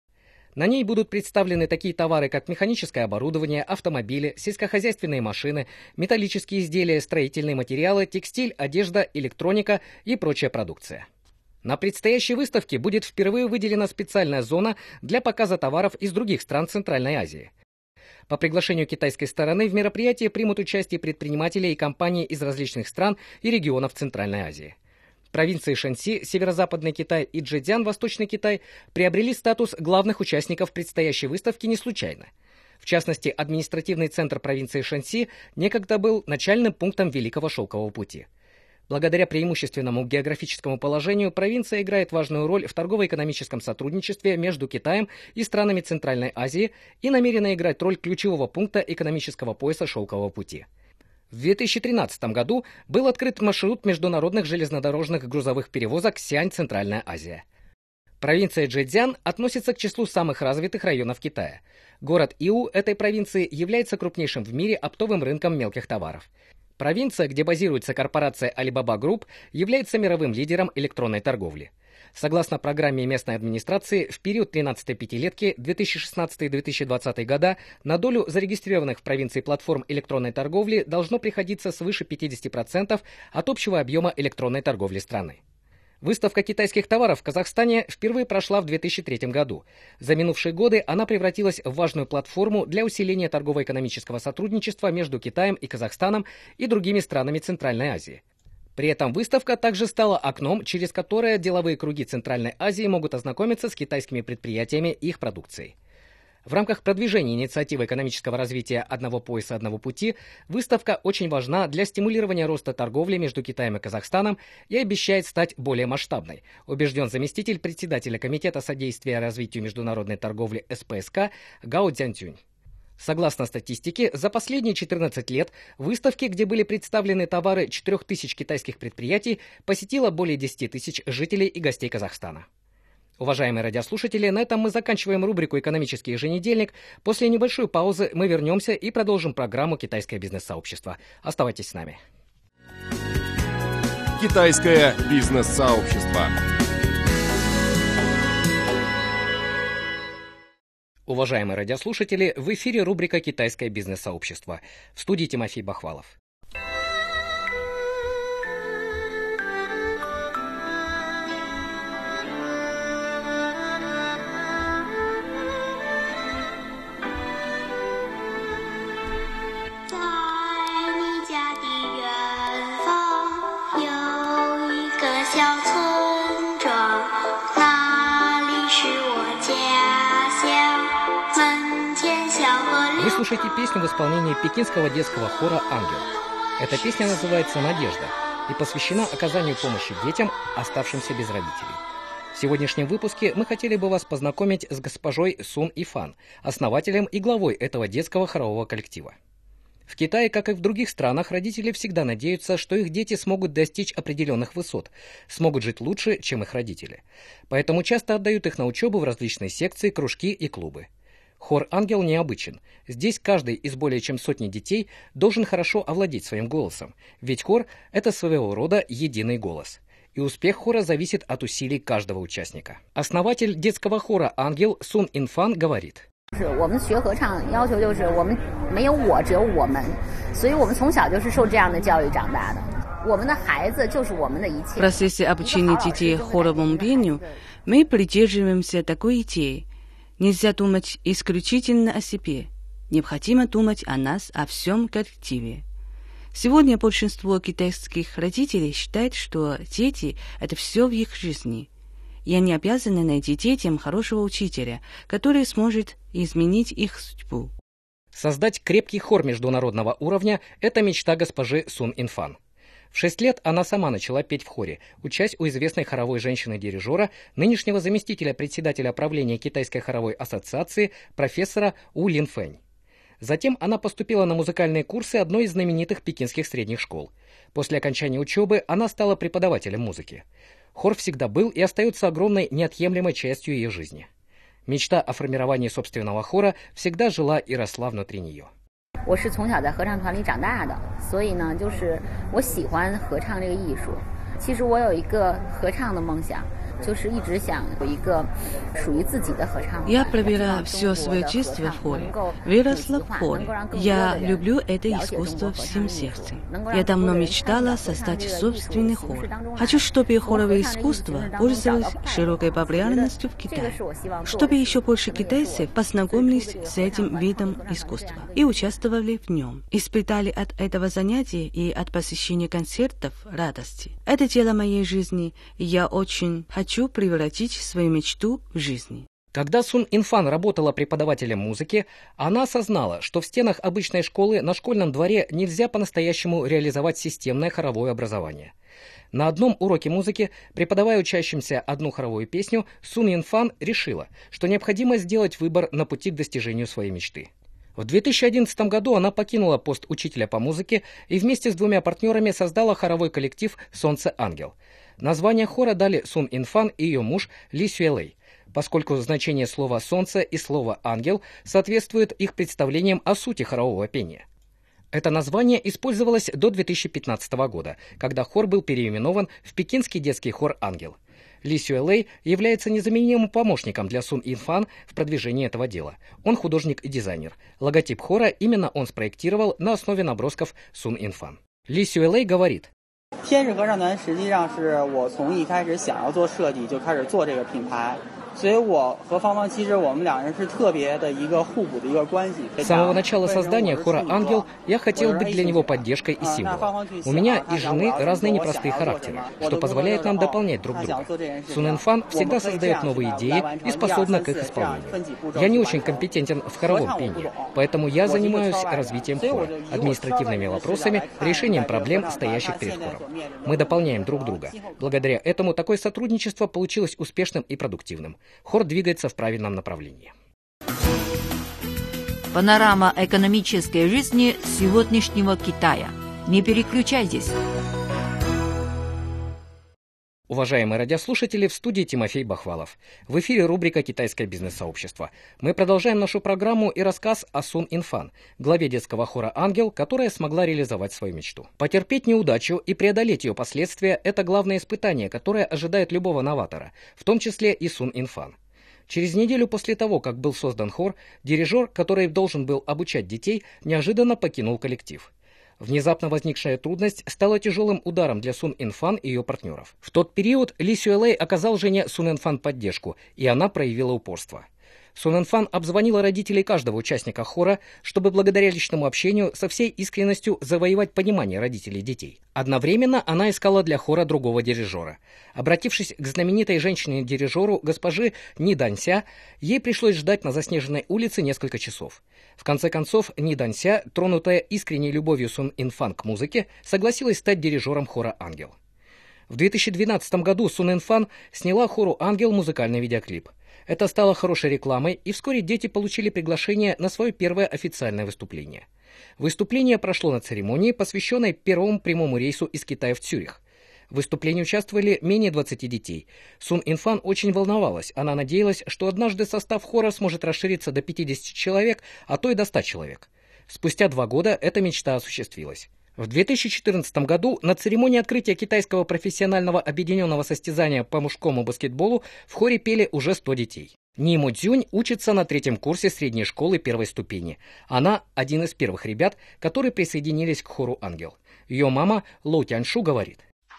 На ней будут представлены такие товары, как механическое оборудование, автомобили, сельскохозяйственные машины, металлические изделия, строительные материалы, текстиль, одежда, электроника и прочая продукция. На предстоящей выставке будет впервые выделена специальная зона для показа товаров из других стран Центральной Азии. По приглашению китайской стороны в мероприятии примут участие предприниматели и компании из различных стран и регионов Центральной Азии. Провинции Шэньси, Северо-Западный Китай и Чжэцзян, Восточный Китай, приобрели статус главных участников предстоящей выставки не случайно. В частности, административный центр провинции Шэньси некогда был начальным пунктом Великого Шелкового пути. Благодаря преимущественному географическому положению провинция играет важную роль в торгово-экономическом сотрудничестве между Китаем и странами Центральной Азии и намерена играть роль ключевого пункта экономического пояса Шелкового пути. В 2013 году был открыт маршрут международных железнодорожных грузовых перевозок Сиань-Центральная Азия. Провинция Чжэцзян относится к числу самых развитых районов Китая. Город Иу этой провинции является крупнейшим в мире оптовым рынком мелких товаров. Провинция, где базируется корпорация Alibaba Group, является мировым лидером электронной торговли. Согласно программе местной администрации, в период 13-й пятилетки 2016-2020 года на долю зарегистрированных в провинции платформ электронной торговли должно приходиться свыше 50% от общего объема электронной торговли страны. Выставка китайских товаров в Казахстане впервые прошла в 2003 году. За минувшие годы она превратилась в важную платформу для усиления торгово-экономического сотрудничества между Китаем и Казахстаном и другими странами Центральной Азии. При этом выставка также стала окном, через которое деловые круги Центральной Азии могут ознакомиться с китайскими предприятиями и их продукцией. В рамках продвижения инициативы экономического развития «Одного пояса, одного пути» выставка очень важна для стимулирования роста торговли между Китаем и Казахстаном и обещает стать более масштабной, убежден заместитель председателя Комитета содействия развитию международной торговли СПСК Гао Цзянцюнь. Согласно статистике, за последние 14 лет выставки, где были представлены товары 4000 китайских предприятий, посетило более 10 тысяч жителей и гостей Казахстана. Уважаемые радиослушатели, на этом мы заканчиваем рубрику «Экономический еженедельник». После небольшой паузы мы вернемся и продолжим программу «Китайское бизнес-сообщество». Оставайтесь с нами. Китайское бизнес-сообщество. Уважаемые радиослушатели, в эфире рубрика «Китайское бизнес-сообщество». В студии Тимофей Бахвалов. Вы слушаете песню в исполнении пекинского детского хора «Ангел». Эта песня называется «Надежда» и посвящена оказанию помощи детям, оставшимся без родителей. В сегодняшнем выпуске мы хотели бы вас познакомить с госпожой Сун Ифан, основателем и главой этого детского хорового коллектива. В Китае, как и в других странах, родители всегда надеются, что их дети смогут достичь определенных высот, смогут жить лучше, чем их родители. Поэтому часто отдают их на учебу в различные секции, кружки и клубы. Хор «Ангел» необычен. Здесь каждый из более чем сотни детей должен хорошо овладеть своим голосом, ведь хор – это своего рода единый голос. И успех хора зависит от усилий каждого участника. Основатель детского хора «Ангел» Сун Инфан говорит: В процессе обучения детей хоровому пению мы придерживаемся такой идеи. Нельзя думать исключительно о себе. Необходимо думать о нас, о всем коллективе. Сегодня большинство китайских родителей считает, что дети – это все в их жизни. И они обязаны найти детям хорошего учителя, который сможет изменить их судьбу. Создать крепкий хор международного уровня – это мечта госпожи Сун Инфан. В 6 лет она сама начала петь в хоре, учась у известной хоровой женщины-дирижера, нынешнего заместителя председателя правления Китайской хоровой ассоциации, профессора У Линфэнь. Затем она поступила на музыкальные курсы одной из знаменитых пекинских средних школ. После окончания учебы она стала преподавателем музыки. Хор всегда был и остается огромной неотъемлемой частью ее жизни. Мечта о формировании собственного хора всегда жила и росла внутри нее. 我是从小在合唱团里长大的，所以呢，就是我喜欢合唱这个艺术。其实我有一个合唱的梦想，就是一直想有一个属于自己的合唱。 Я провела все свое детство в хоре, выросла в хоре. Я люблю это искусство всем сердцем. Я давно мечтала создать собственный хор. Хочу, чтобы хоровое искусство пользовалось широкой популярностью в Китае, чтобы еще больше китайцев познакомились с этим видом искусства и участвовали в нем, испытали от этого занятия и от посещения концертов радости. Это дело моей жизни, и я очень хочу превратить свою мечту в жизнь. Когда Сун Инфан работала преподавателем музыки, она осознала, что в стенах обычной школы на школьном дворе нельзя по-настоящему реализовать системное хоровое образование. На одном уроке музыки, преподавая учащимся одну хоровую песню, Сун Инфан решила, что необходимо сделать выбор на пути к достижению своей мечты. В 2011 году она покинула пост учителя по музыке и вместе с двумя партнерами создала хоровой коллектив «Солнце-ангел». Название хора дали Сун Инфан и ее муж Ли Сюэлэй, поскольку значение слова «солнце» и слова «ангел» соответствует их представлениям о сути хорового пения. Это название использовалось до 2015 года, когда хор был переименован в Пекинский детский хор «Ангел». Ли Сюэлэй является незаменимым помощником для Сун Инфан в продвижении этого дела. Он художник и дизайнер. Логотип хора именно он спроектировал на основе набросков Сун Инфан. Ли Сюэлэй говорит: С самого начала создания хора «Ангел» я хотел быть для него поддержкой и символом. У меня и жены разные непростые характеры, что позволяет нам дополнять друг друга. Сун Инфан всегда создает новые идеи и способна к их исполнению. Я не очень компетентен в хоровом пении, поэтому я занимаюсь развитием хора, административными вопросами, решением проблем, стоящих перед хором. Мы дополняем друг друга. Благодаря этому такое сотрудничество получилось успешным и продуктивным. Хор двигается в правильном направлении. Панорама экономической жизни сегодняшнего Китая. Не переключайтесь. Уважаемые радиослушатели, в студии Тимофей Бахвалов. В эфире рубрика «Китайское бизнес-сообщество». Мы продолжаем нашу программу и рассказ о Сун Инфан, главе детского хора «Ангел», которая смогла реализовать свою мечту. Потерпеть неудачу и преодолеть ее последствия – это главное испытание, которое ожидает любого новатора, в том числе и Сун Инфан. Через неделю после того, как был создан хор, дирижер, который должен был обучать детей, неожиданно покинул коллектив. Внезапно возникшая трудность стала тяжелым ударом для Сун Инфан и ее партнеров. В тот период Ли Сюэлэй оказал жене Сун Инфан поддержку, и она проявила упорство. Сун Инфан обзвонила родителей каждого участника хора, чтобы благодаря личному общению со всей искренностью завоевать понимание родителей детей. Одновременно она искала для хора другого дирижера. Обратившись к знаменитой женщине-дирижеру госпоже Ни Данься, ей пришлось ждать на заснеженной улице несколько часов. В конце концов, Ни Данься, тронутая искренней любовью Сун Инфан к музыке, согласилась стать дирижером хора «Ангел». В 2012 году Сун Инфан сняла хору «Ангел» музыкальный видеоклип. Это стало хорошей рекламой, и вскоре дети получили приглашение на свое первое официальное выступление. Выступление прошло на церемонии, посвященной первому прямому рейсу из Китая в Цюрих. В выступлении участвовали менее 20 детей. Сун Инфан очень волновалась. Она надеялась, что однажды состав хора сможет расшириться до 50 человек, а то и до 100 человек. Спустя 2 года эта мечта осуществилась. В 2014 году на церемонии открытия китайского профессионального объединенного состязания по мужскому баскетболу в хоре пели уже 100 детей. Ни Мо Цзюнь учится на 3-м курсе средней школы 1-й ступени. Она один из первых ребят, которые присоединились к хору «Ангел». Ее мама Лоу Тяньшу говорит: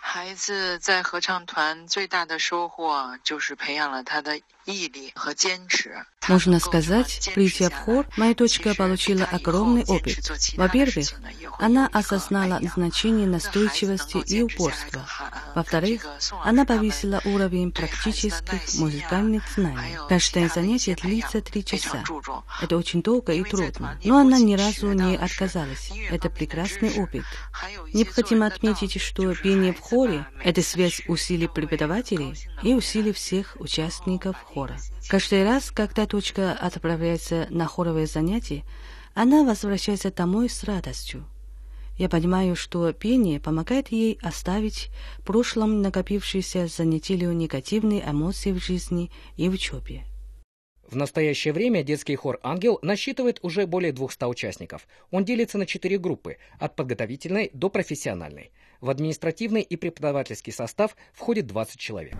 Можно сказать, придя в хор, моя дочка получила огромный опыт. Во-первых, она осознала значение настойчивости и упорства. Во-вторых, она повысила уровень практических музыкальных знаний. Каждое занятие длится 3 часа. Это очень долго и трудно, но она ни разу не отказалась. Это прекрасный опыт. Необходимо отметить, что пение в хоре – это связь усилий преподавателей и усилий всех участников хора. Каждый раз, когда дочка отправляется на хоровые занятия, она возвращается домой с радостью. Я понимаю, что пение помогает ей оставить в прошлом накопившиеся за неделю негативные эмоции в жизни и в учебе. В настоящее время детский хор «Ангел» насчитывает уже более 200 участников. Он делится на 4 группы, от подготовительной до профессиональной. В административный и преподавательский состав входит 20 человек.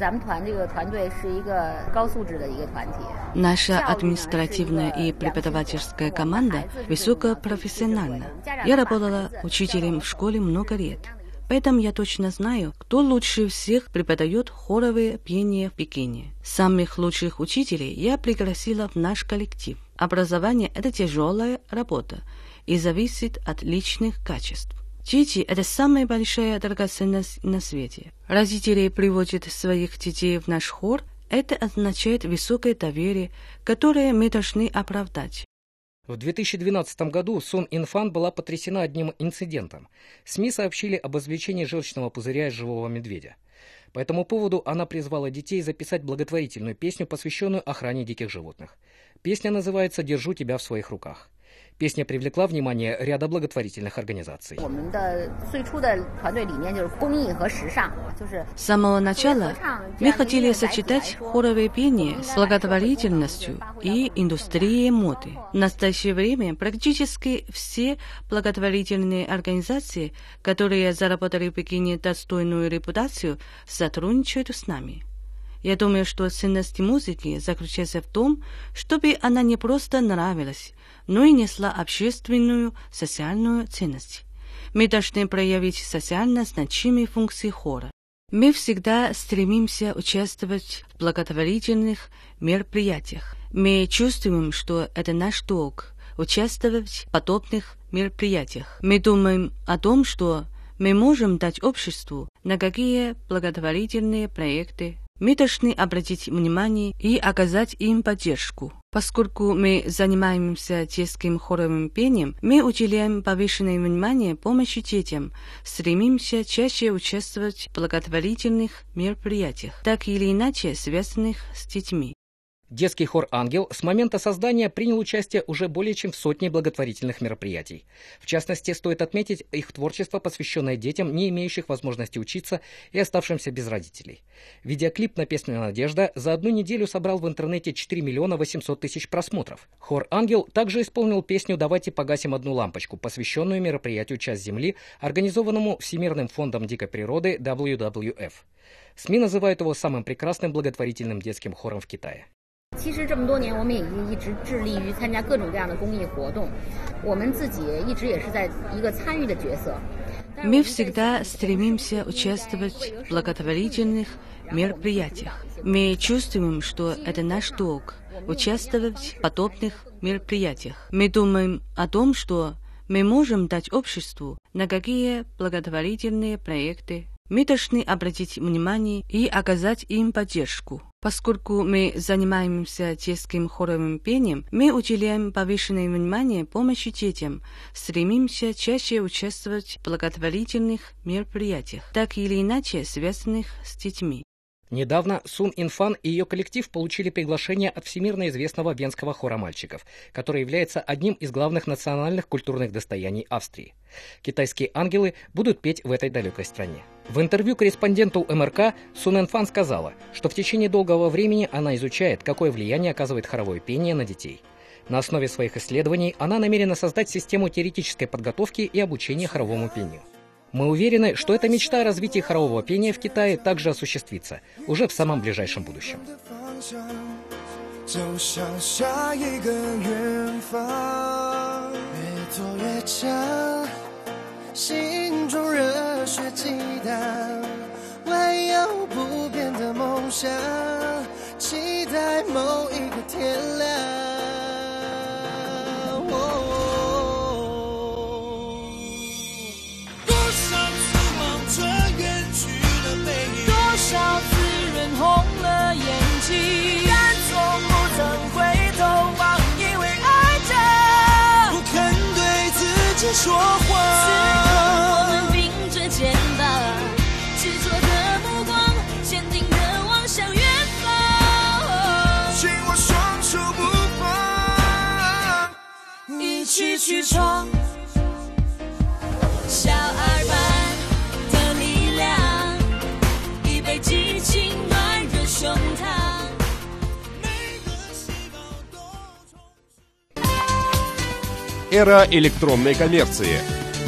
Наша административная и преподавательская команда высокопрофессиональна. Я работала учителем в школе много лет. Поэтому я точно знаю, кто лучше всех преподает хоровое пение в Пекине. Самых лучших учителей я пригласила в наш коллектив. Образование – это тяжелая работа и зависит от личных качеств. Дети – это самая большая драгоценность на свете. Родители приводят своих детей в наш хор. Это означает высокое доверие, которое мы должны оправдать. В 2012 году Сун Инфан была потрясена одним инцидентом. СМИ сообщили об извлечении желчного пузыря из живого медведя. По этому поводу она призвала детей записать благотворительную песню, посвященную охране диких животных. Песня называется «Держу тебя в своих руках». Песня привлекла внимание ряда благотворительных организаций. С самого начала мы хотели сочетать хоровое пение с благотворительностью и индустрией моды. В настоящее время практически все благотворительные организации, которые заработали в Пекине достойную репутацию, сотрудничают с нами. Я думаю, что ценность музыки заключается в том, чтобы она не просто нравилась, но и несла общественную, социальную ценность. Мы должны проявить социально значимые функции хора. Мы всегда стремимся участвовать в благотворительных мероприятиях. Мы чувствуем, что это наш долг – участвовать в подобных мероприятиях. Мы думаем о том, что мы можем дать обществу на какие благотворительные проекты. Мы должны обратить внимание и оказать им поддержку. Поскольку мы занимаемся детским хоровым пением, мы уделяем повышенное внимание помощи детям, стремимся чаще участвовать в благотворительных мероприятиях, так или иначе связанных с детьми. Детский хор «Ангел» с момента создания принял участие уже более чем в сотне благотворительных мероприятий. В частности, стоит отметить их творчество, посвященное детям, не имеющих возможности учиться и оставшимся без родителей. Видеоклип на песню «Надежда» за одну неделю собрал в интернете 4 800 000 просмотров. Хор «Ангел» также исполнил песню «Давайте погасим одну лампочку», посвященную мероприятию «Час Земли», организованному Всемирным фондом дикой природы WWF. СМИ называют его самым прекрасным благотворительным детским хором в Китае. 其实这么多年，我们也一直致力于参加各种各样的公益活动，我们自己一直也是在一个参与的角色。 Мы всегда стремимся участвовать в благотворительных мероприятиях. Мы чувствуем, что это наш долг – участвовать в подобных мероприятиях. Мы думаем о том, что мы можем дать обществу на какие благотворительные проекты. Мы должны обратить внимание и оказать им поддержку. Поскольку мы занимаемся детским хоровым пением, мы уделяем повышенное внимание помощи детям, стремимся чаще участвовать в благотворительных мероприятиях, так или иначе связанных с детьми. Недавно Сун Инфан и ее коллектив получили приглашение от всемирно известного венского хора мальчиков, который является одним из главных национальных культурных достояний Австрии. Китайские ангелы будут петь в этой далекой стране. В интервью корреспонденту МРК Сун Инфан сказала, что в течение долгого времени она изучает, какое влияние оказывает хоровое пение на детей. На основе своих исследований она намерена создать систему теоретической подготовки и обучения хоровому пению. Мы уверены, что эта мечта о развитии хорового пения в Китае также осуществится уже в самом ближайшем будущем. 走向下一个远方，越做越强，心中热血激荡，唯有不变的梦想，期待某一个天亮。多少次望着远去的背影，多少次人红了眼睛，但从不曾回头望，因为爱着，不肯对自己说谎。此刻我们并着肩膀，执着的目光，坚定的望向远方，紧握双手不放，一起去闯。小二般的力量，一杯激情暖热胸膛。 Эра электронной коммерции.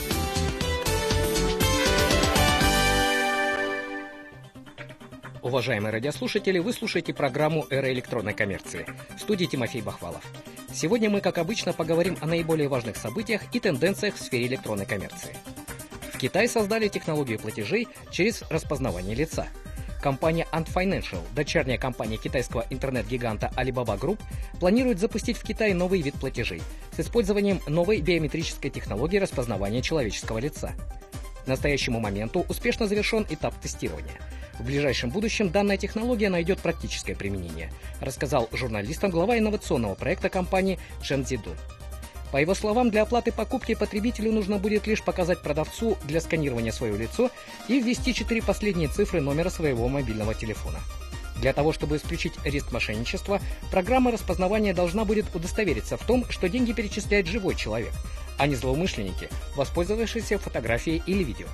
Уважаемые радиослушатели, вы слушаете программу «Эра электронной коммерции». В студии Тимофей Бахвалов. Сегодня мы, как обычно, поговорим о наиболее важных событиях и тенденциях в сфере электронной коммерции. В Китае создали технологию платежей через распознавание лица. Компания Ant Financial, дочерняя компания китайского интернет-гиганта Alibaba Group, планирует запустить в Китае новый вид платежей с использованием новой биометрической технологии распознавания человеческого лица. К настоящему моменту успешно завершен этап тестирования. В ближайшем будущем данная технология найдет практическое применение, рассказал журналистам глава инновационного проекта компании Чен Цзидун. По его словам, для оплаты покупки потребителю нужно будет лишь показать продавцу для сканирования свое лицо и ввести 4 последние цифры номера своего мобильного телефона. Для того, чтобы исключить риск мошенничества, программа распознавания должна будет удостовериться в том, что деньги перечисляет живой человек, а не злоумышленники, воспользовавшиеся фотографией или видео.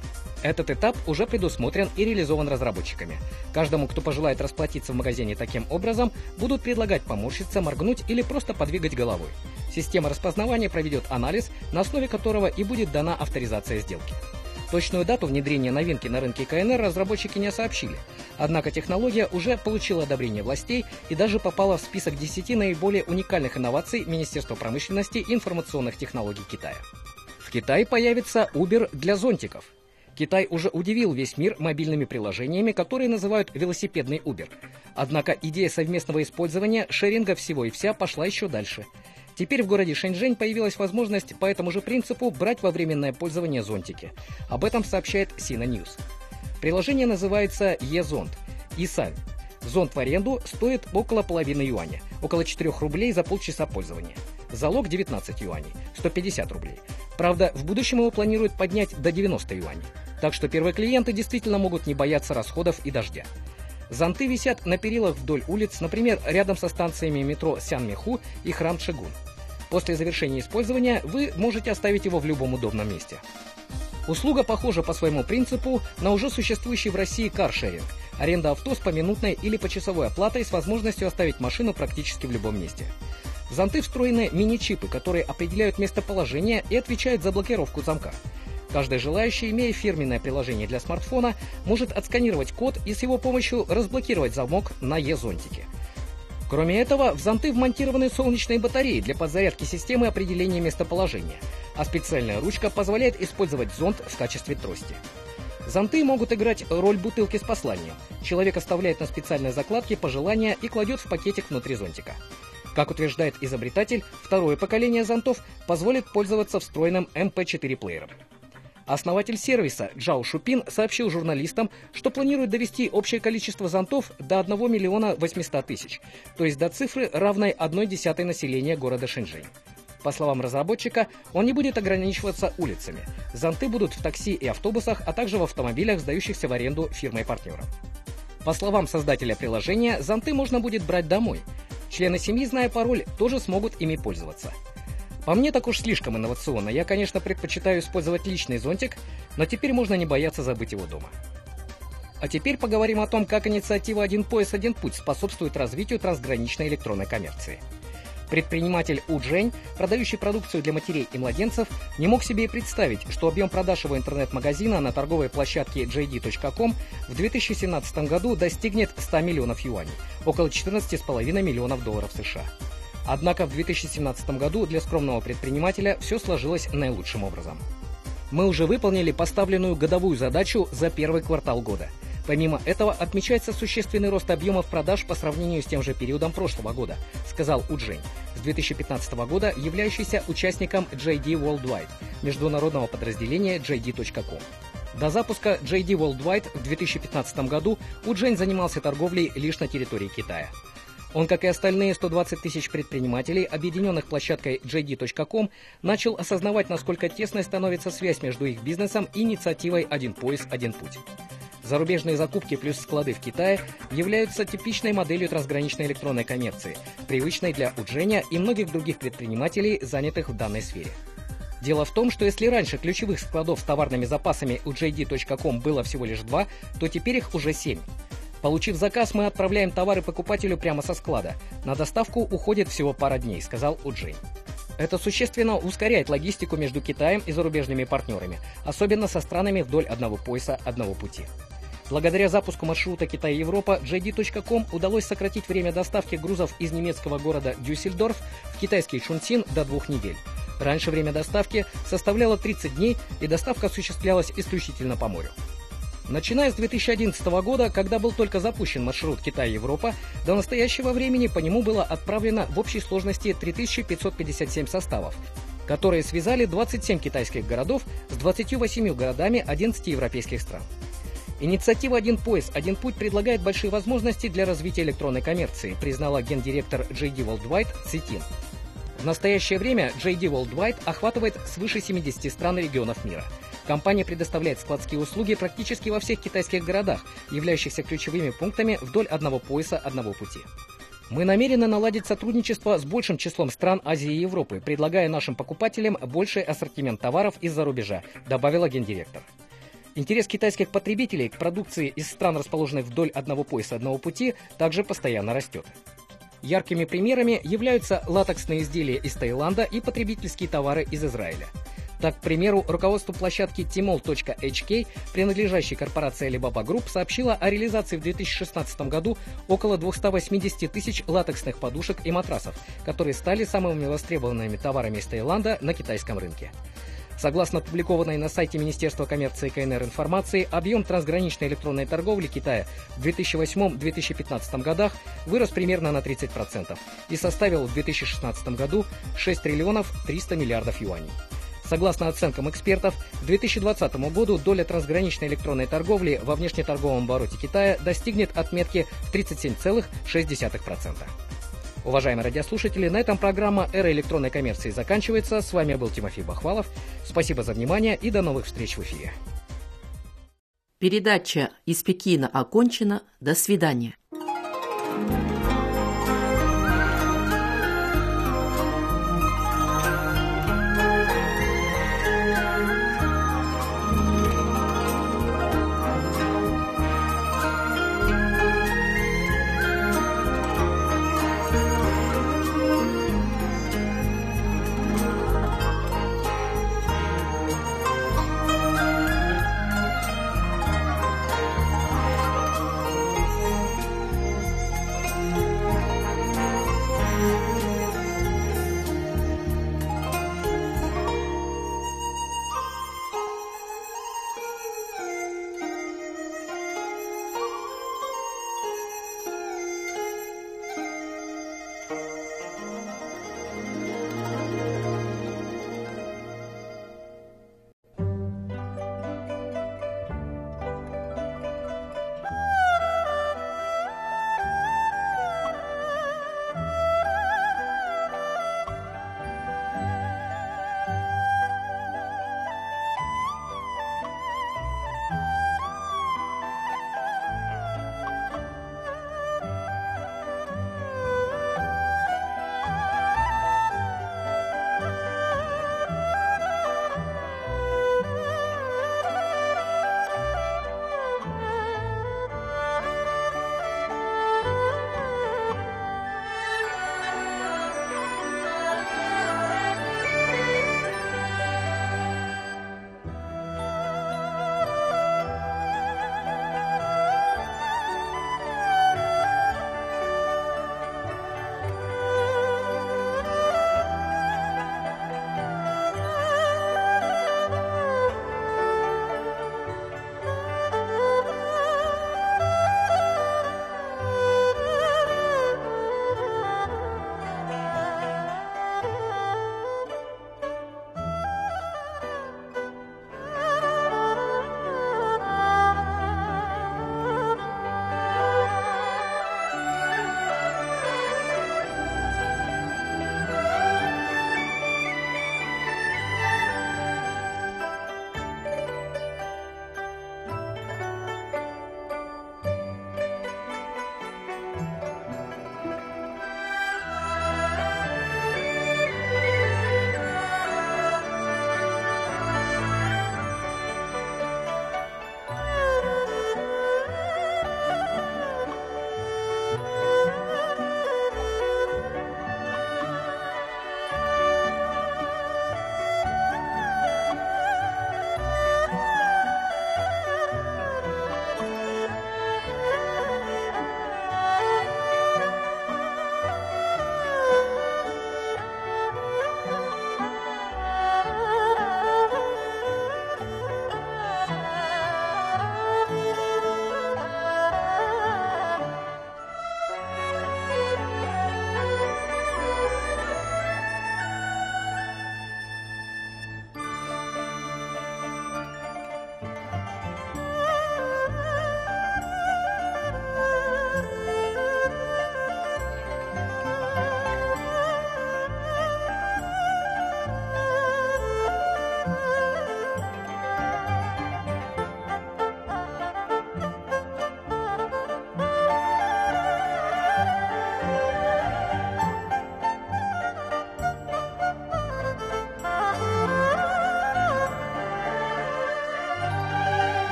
Этот этап уже предусмотрен и реализован разработчиками. Каждому, кто пожелает расплатиться в магазине таким образом, будут предлагать поморщиться, моргнуть или просто подвигать головой. Система распознавания проведет анализ, на основе которого и будет дана авторизация сделки. Точную дату внедрения новинки на рынке КНР разработчики не сообщили, однако технология уже получила одобрение властей и даже попала в список 10 наиболее уникальных инноваций Министерства промышленности и информационных технологий Китая. В Китае появится Uber для зонтиков. Китай уже удивил весь мир мобильными приложениями, которые называют велосипедный Uber. Однако идея совместного использования, шеринга всего и вся пошла еще дальше. Теперь в городе Шэньчжэнь появилась возможность по этому же принципу брать во временное пользование зонтики. Об этом сообщает Sina News. Приложение называется E-зонт. Исаль. Зонт в аренду стоит около половины юаня, около 4 рублей за полчаса пользования. Залог 19 юаней, 150 рублей. Правда, в будущем его планируют поднять до 90 юаней. Так что первые клиенты действительно могут не бояться расходов и дождя. Зонты висят на перилах вдоль улиц, например, рядом со станциями метро Сянмиху и Храм Чжигун. После завершения использования вы можете оставить его в любом удобном месте. Услуга похожа по своему принципу на уже существующий в России каршеринг – аренда авто с поминутной или почасовой оплатой с возможностью оставить машину практически в любом месте. В зонты встроены мини-чипы, которые определяют местоположение и отвечают за блокировку замка. Каждый желающий, имея фирменное приложение для смартфона, может отсканировать код и с его помощью разблокировать замок на Е-зонтике. Кроме этого, в зонты вмонтированы солнечные батареи для подзарядки системы определения местоположения, а специальная ручка позволяет использовать зонт в качестве трости. Зонты могут играть роль бутылки с посланием. Человек оставляет на специальной закладке пожелания и кладет в пакетик внутри зонтика. Как утверждает изобретатель, второе поколение зонтов позволит пользоваться встроенным MP4-плеером. Основатель сервиса Джао Шупин сообщил журналистам, что планирует довести общее количество зонтов до 1 800 000, то есть до цифры, равной 1/10 населения города Шэньчжэнь. По словам разработчика, он не будет ограничиваться улицами. Зонты будут в такси и автобусах, а также в автомобилях, сдающихся в аренду фирмой-партнером. По словам создателя приложения, зонты можно будет брать домой. Члены семьи, зная пароль, тоже смогут ими пользоваться. По мне, так уж слишком инновационно. Я, конечно, предпочитаю использовать личный зонтик, но теперь можно не бояться забыть его дома. А теперь поговорим о том, как инициатива «Один пояс, один путь» способствует развитию трансграничной электронной коммерции. Предприниматель У Джень, продающий продукцию для матерей и младенцев, не мог себе и представить, что объем продаж его интернет-магазина на торговой площадке JD.com в 2017 году достигнет 100 миллионов юаней, около 14,5 миллионов долларов США. Однако в 2017 году для скромного предпринимателя все сложилось наилучшим образом. Мы уже выполнили поставленную годовую задачу за первый квартал года. Помимо этого, отмечается существенный рост объемов продаж по сравнению с тем же периодом прошлого года, сказал У Джень, с 2015 года являющийся участником JD Worldwide, международного подразделения JD.com. До запуска JD Worldwide в 2015 году У Джень занимался торговлей лишь на территории Китая. Он, как и остальные 120 тысяч предпринимателей, объединенных площадкой JD.com, начал осознавать, насколько тесной становится связь между их бизнесом и инициативой «Один пояс, один путь». Зарубежные закупки плюс склады в Китае являются типичной моделью трансграничной электронной коммерции, привычной для У Дженя и многих других предпринимателей, занятых в данной сфере. Дело в том, что если раньше ключевых складов с товарными запасами у JD.com было всего лишь 2, то теперь их уже 7. Получив заказ, мы отправляем товары покупателю прямо со склада. На доставку уходит всего пара дней, сказал У Джень. Это существенно ускоряет логистику между Китаем и зарубежными партнерами, особенно со странами вдоль одного пояса, одного пути. Благодаря запуску маршрута Китай-Европа JD.com удалось сократить время доставки грузов из немецкого города Дюссельдорф в китайский Чунцин до 2 недель. Раньше время доставки составляло 30 дней, и доставка осуществлялась исключительно по морю. Начиная с 2011 года, когда был только запущен маршрут Китай-Европа, до настоящего времени по нему было отправлено в общей сложности 3557 составов, которые связали 27 китайских городов с 28 городами 11 европейских стран. Инициатива «Один пояс, один путь» предлагает большие возможности для развития электронной коммерции, признала гендиректор JD Worldwide Ци Тин. В настоящее время JD Worldwide охватывает свыше 70 стран и регионов мира. Компания предоставляет складские услуги практически во всех китайских городах, являющихся ключевыми пунктами вдоль одного пояса, одного пути. Мы намерены наладить сотрудничество с большим числом стран Азии и Европы, предлагая нашим покупателям больший ассортимент товаров из-за рубежа, добавила гендиректор. Интерес китайских потребителей к продукции из стран, расположенных вдоль одного пояса, одного пути, также постоянно растет. Яркими примерами являются латексные изделия из Таиланда и потребительские товары из Израиля. Так, к примеру, руководство площадки Tmall.hk, принадлежащей корпорации Alibaba Group, сообщило о реализации в 2016 году около 280 тысяч латексных подушек и матрасов, которые стали самыми востребованными товарами из Таиланда на китайском рынке. Согласно опубликованной на сайте Министерства коммерции КНР информации, объем трансграничной электронной торговли Китая в 2008-2015 годах вырос примерно на 30% и составил в 2016 году 6 триллионов 300 миллиардов юаней. Согласно оценкам экспертов, к 2020 году доля трансграничной электронной торговли во внешнеторговом обороте Китая достигнет отметки в 37,6%. Уважаемые радиослушатели, на этом программа «Эра электронной коммерции» заканчивается. С вами был Тимофей Бахвалов. Спасибо за внимание и до новых встреч в эфире. Передача из Пекина окончена. До свидания.